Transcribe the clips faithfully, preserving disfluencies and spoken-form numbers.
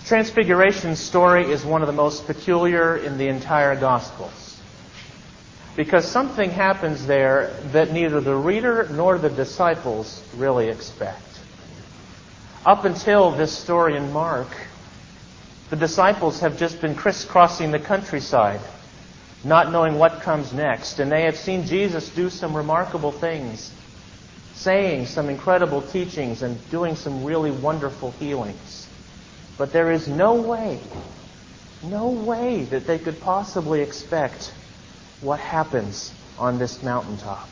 Transfiguration story is one of the most peculiar in the entire Gospels, because something happens there that neither the reader nor the disciples really expect. Up until this story in Mark, the disciples have just been crisscrossing the countryside, not knowing what comes next, and they have seen Jesus do some remarkable things, saying some incredible teachings and doing some really wonderful healings. But there is no way, no way that they could possibly expect what happens on this mountaintop.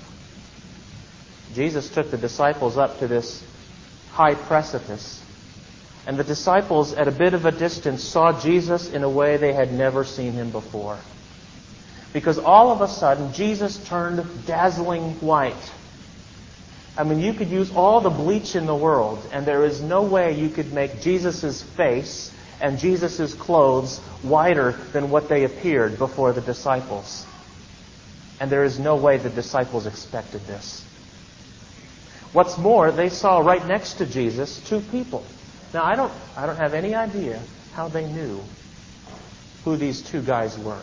Jesus took the disciples up to this high precipice, and the disciples at a bit of a distance saw Jesus in a way they had never seen him before. Because all of a sudden, Jesus turned dazzling white. I mean, you could use all the bleach in the world, and there is no way you could make Jesus' face and Jesus' clothes whiter than what they appeared before the disciples. And there is no way the disciples expected this. What's more, they saw right next to Jesus two people. Now, I don't, I don't have any idea how they knew who these two guys were,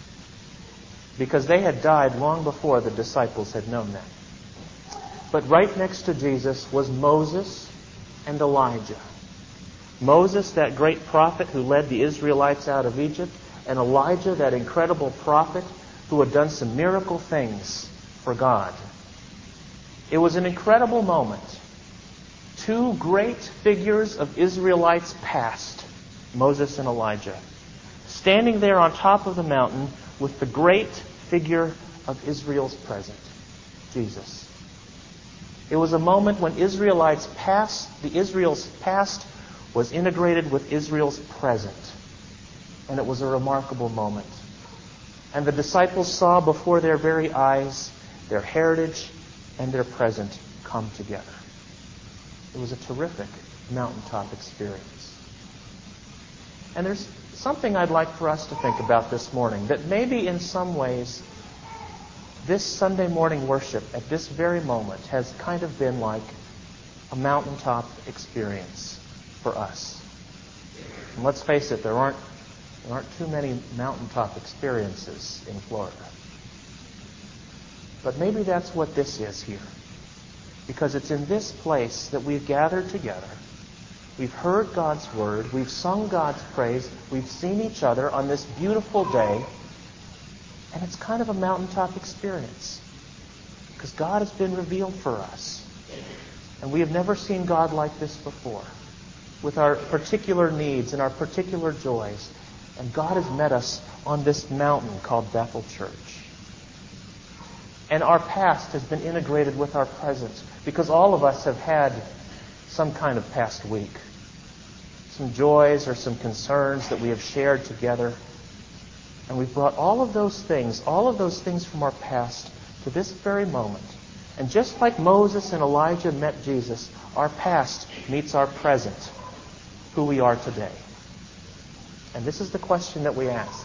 because they had died long before the disciples had known that. But right next to Jesus was Moses and Elijah. Moses, that great prophet who led the Israelites out of Egypt, and Elijah, that incredible prophet who had done some miracle things for God. It was an incredible moment. Two great figures of Israelites past, Moses and Elijah, standing there on top of the mountain with the great figure of Israel's present, Jesus. It was a moment when Israelites past, the Israel's past was integrated with Israel's present. And it was a remarkable moment. And the disciples saw before their very eyes their heritage and their present come together. It was a terrific mountaintop experience. And there's something I'd like for us to think about this morning, that maybe in some ways this Sunday morning worship at this very moment has kind of been like a mountaintop experience for us. And let's face it, there aren't, there aren't too many mountaintop experiences in Florida. But maybe that's what this is here. Because it's in this place that we've gathered together. We've heard God's word. We've sung God's praise. We've seen each other on this beautiful day. And it's kind of a mountaintop experience. Because God has been revealed for us. And we have never seen God like this before. With our particular needs and our particular joys. And God has met us on this mountain called Bethel Church. And our past has been integrated with our present. Because all of us have had some kind of past week. Some joys or some concerns that we have shared together. And we've brought all of those things, all of those things from our past to this very moment. And just like Moses and Elijah met Jesus, our past meets our present, who we are today. And this is the question that we ask.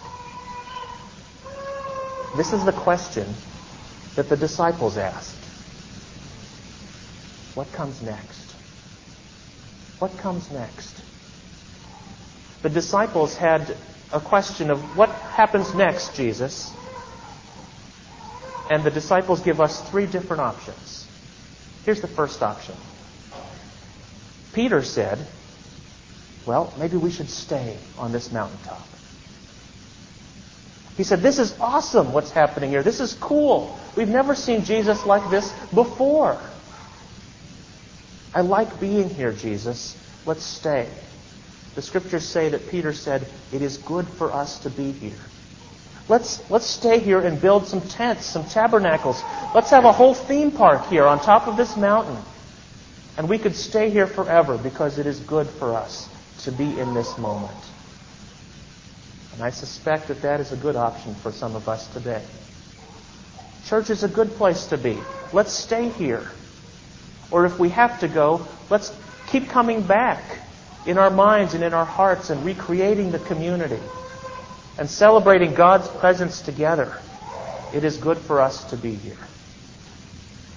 This is the question that the disciples asked. What comes next? What comes next? The disciples had a question of, what happens next, Jesus? And the disciples give us three different options. Here's the first option. Peter said, well, maybe we should stay on this mountaintop. He said, this is awesome what's happening here. This is cool. We've never seen Jesus like this before. I like being here, Jesus. Let's stay. The scriptures say that Peter said, it is good for us to be here. Let's, let's stay here and build some tents, some tabernacles. Let's have a whole theme park here on top of this mountain. And we could stay here forever because it is good for us to be in this moment. And I suspect that that is a good option for some of us today. Church is a good place to be. Let's stay here. Or if we have to go, let's keep coming back in our minds and in our hearts and recreating the community and celebrating God's presence together. It is good for us to be here.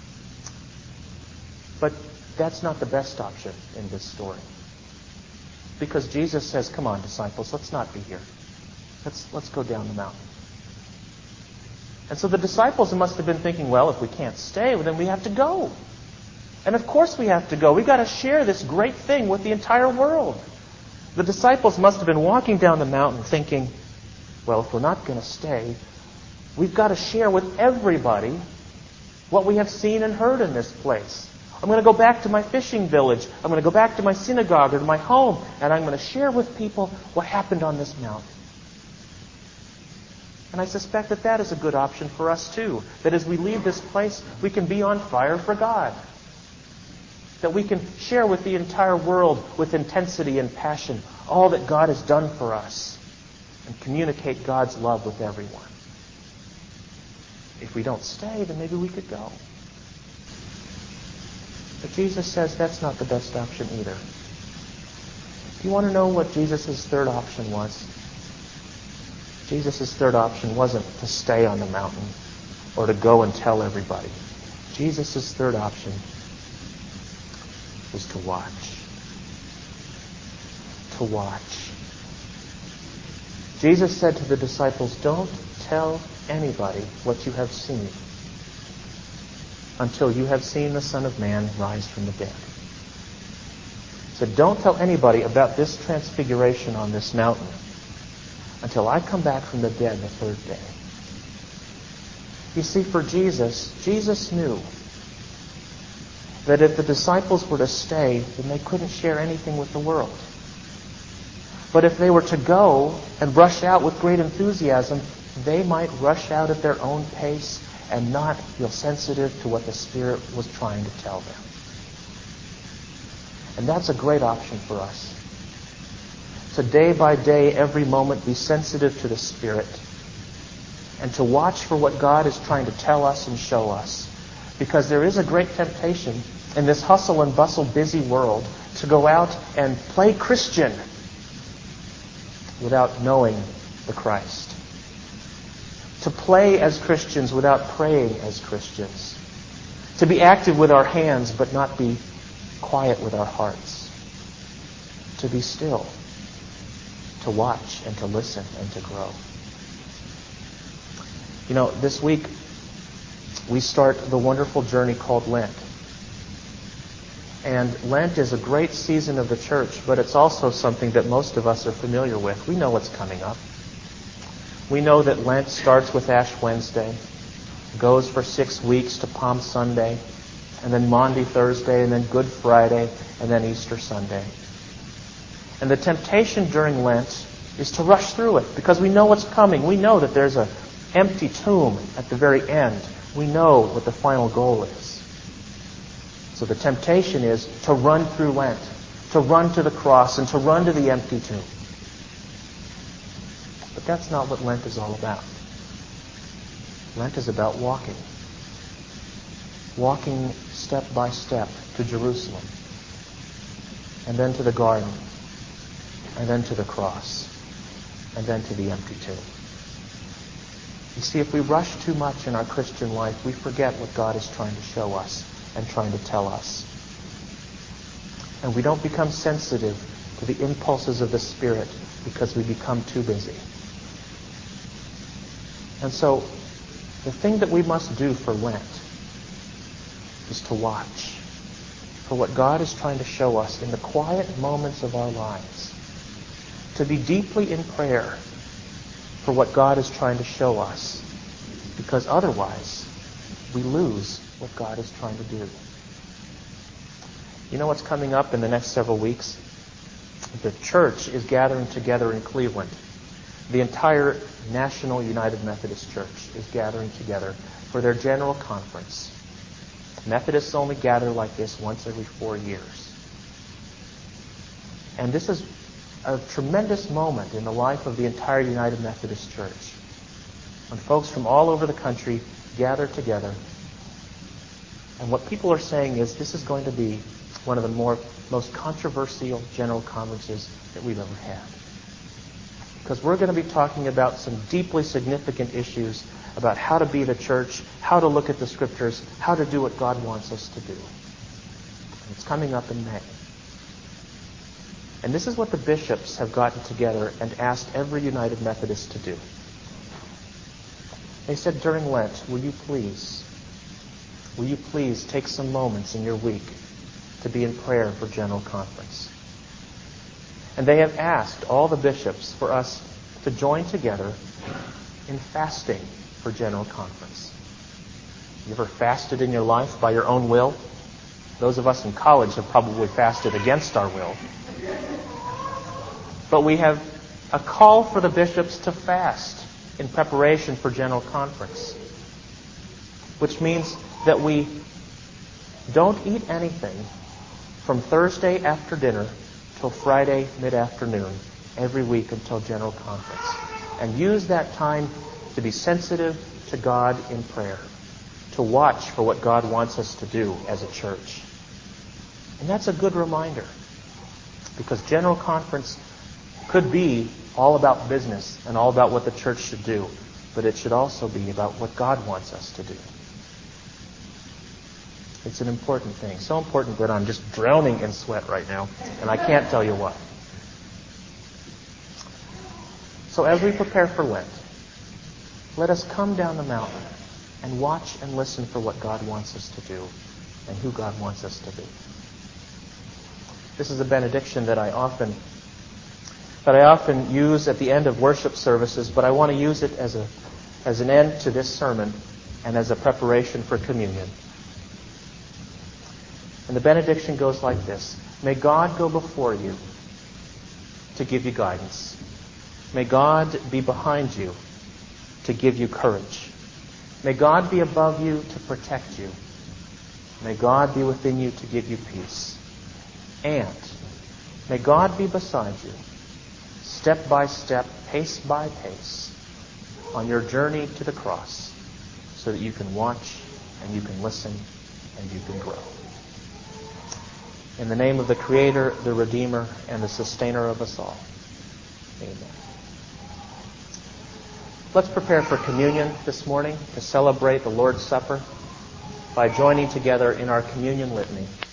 But that's not the best option in this story. Because Jesus says, come on, disciples, let's not be here. Let's, let's go down the mountain. And so the disciples must have been thinking, well, if we can't stay, well, then we have to go. And of course we have to go. We've got to share this great thing with the entire world. The disciples must have been walking down the mountain thinking, well, if we're not going to stay, we've got to share with everybody what we have seen and heard in this place. I'm going to go back to my fishing village. I'm going to go back to my synagogue or to my home, and I'm going to share with people what happened on this mountain. And I suspect that that is a good option for us too. That as we leave this place, we can be on fire for God. That we can share with the entire world with intensity and passion all that God has done for us and communicate God's love with everyone. If we don't stay, then maybe we could go. But Jesus says that's not the best option either. Do you want to know what Jesus' third option was? Jesus' third option wasn't to stay on the mountain or to go and tell everybody. Jesus' third option was to watch. To watch. Jesus said to the disciples, don't tell anybody what you have seen until you have seen the Son of Man rise from the dead. He said, don't tell anybody about this transfiguration on this mountain until I come back from the dead the third day. You see, for Jesus, Jesus knew that if the disciples were to stay, then they couldn't share anything with the world. But if they were to go and rush out with great enthusiasm, they might rush out at their own pace and not feel sensitive to what the Spirit was trying to tell them. And that's a great option for us. To day by day, every moment, be sensitive to the Spirit and to watch for what God is trying to tell us and show us. Because there is a great temptation in this hustle and bustle, busy world to go out and play Christian without knowing the Christ. To play as Christians without praying as Christians. To be active with our hands but not be quiet with our hearts. To be still. To watch and to listen and to grow. You know, this week we start the wonderful journey called Lent. And Lent is a great season of the church, but it's also something that most of us are familiar with. We know what's coming up. We know that Lent starts with Ash Wednesday, goes for six weeks to Palm Sunday, and then Maundy Thursday, and then Good Friday, and then Easter Sunday. And the temptation during Lent is to rush through it because we know what's coming. We know that there's an empty tomb at the very end. We know what the final goal is. So the temptation is to run through Lent, to run to the cross, and to run to the empty tomb. But that's not what Lent is all about. Lent is about walking. Walking step by step to Jerusalem, and then to the garden, and then to the cross, and then to the empty tomb. You see, if we rush too much in our Christian life, we forget what God is trying to show us and trying to tell us. And we don't become sensitive to the impulses of the Spirit because we become too busy. And so, the thing that we must do for Lent is to watch for what God is trying to show us in the quiet moments of our lives. To be deeply in prayer for what God is trying to show us. Because otherwise, we lose what God is trying to do. You know what's coming up in the next several weeks? The church is gathering together in Cleveland. The entire National United Methodist Church is gathering together for their general conference. Methodists only gather like this once every four years. And this is a tremendous moment in the life of the entire United Methodist Church, when folks from all over the country gather together. And what people are saying is this is going to be one of the more most controversial general conferences that we've ever had. Because we're going to be talking about some deeply significant issues about how to be the church, how to look at the Scriptures, how to do what God wants us to do. And it's coming up in May. And this is what the bishops have gotten together and asked every United Methodist to do. They said, during Lent, will you please, will you please take some moments in your week to be in prayer for General Conference? And they have asked all the bishops for us to join together in fasting for General Conference. You ever fasted in your life by your own will? Those of us in college have probably fasted against our will. But we have a call for the bishops to fast in preparation for General Conference, which means that we don't eat anything from Thursday after dinner till Friday mid-afternoon every week until General Conference, and use that time to be sensitive to God in prayer, to watch for what God wants us to do as a church. And that's a good reminder, because General Conference could be all about business and all about what the church should do, but it should also be about what God wants us to do. It's an important thing. So important that I'm just drowning in sweat right now, and I can't tell you what. So as we prepare for Lent, let us come down the mountain and watch and listen for what God wants us to do and who God wants us to be. This is a benediction that I often that I often use at the end of worship services, but I want to use it as a as an end to this sermon and as a preparation for communion. And the benediction goes like this: May God go before you to give you guidance. May God be behind you to give you courage. May God be above you to protect you. May God be within you to give you peace. And may God be beside you, step by step, pace by pace, on your journey to the cross, so that you can watch and you can listen and you can grow. In the name of the Creator, the Redeemer, and the Sustainer of us all. Amen. Let's prepare for communion this morning to celebrate the Lord's Supper by joining together in our communion litany.